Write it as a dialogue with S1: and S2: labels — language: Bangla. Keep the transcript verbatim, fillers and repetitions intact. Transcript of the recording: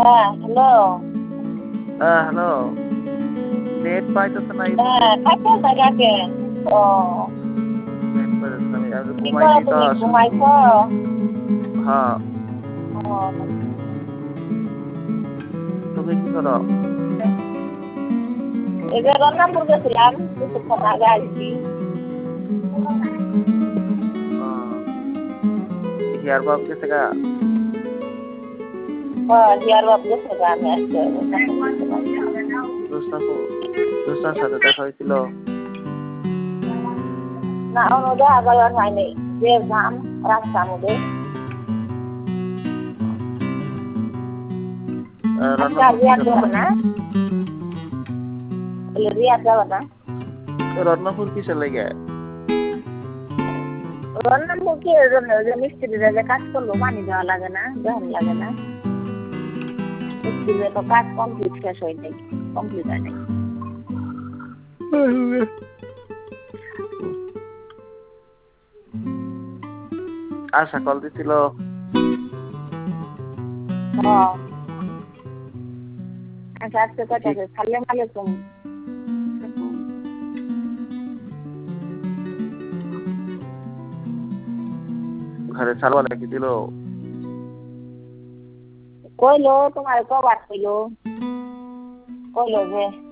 S1: হ্যাঁ, হ্যালো।
S2: হ্যাঁ, হ্যালো। নেট পাইতেছে না এই বুঝি।
S1: হ্যাঁ, থাকো জায়গাকে। ও
S2: নেট পাইতেছে না। আমি আগে
S1: কি করো
S2: ঘুমাইছি তো
S1: তুমি?
S2: শুধু।
S1: ঘুমাইছো?
S2: হ্যাঁ,
S1: ও
S2: তুমি কি করো?
S1: এই যে রংপুর গেছিলাম, কিছুক্ষণ আগে আসছি।
S2: হিয়ার বাপ গেছে গা?
S1: হ্যাঁ, হিয়ার বাপ গেছে গা, আমি আসতে
S2: জোসনাফু জোসনার সাথে দেখা হয়েছিল?
S1: না, ওদের আগে হয়নি। যে ধাম রাস্তা আমাদের আজকে
S2: রত্নপুর
S1: রিয়াদ
S2: কিসের
S1: যাবে
S2: লাগে?
S1: না? রিয়াদ যাবে না?
S2: রত্নপুর কিসের লাগে?
S1: রংপুর কি এর জন্য? ওই যে মিস্ত্রিরা যে কাজ করলো পানি দেওয়া লাগে না, দেওয়ান লাগে না। মিস্ত্রিদের তো কাজ কমপ্লিট শেষ হয় নাই, কমপ্লিট হয় নাই।
S2: আশা কল দিছিল?
S1: হ্যাঁ, আচ্ছা আজকে কয়টা
S2: ঠিক।
S1: সালাম আলাইকুম।
S2: ঘরে সালওয়া লেখি দিল?
S1: কইলো তোমার কবার কইলো কইলো যে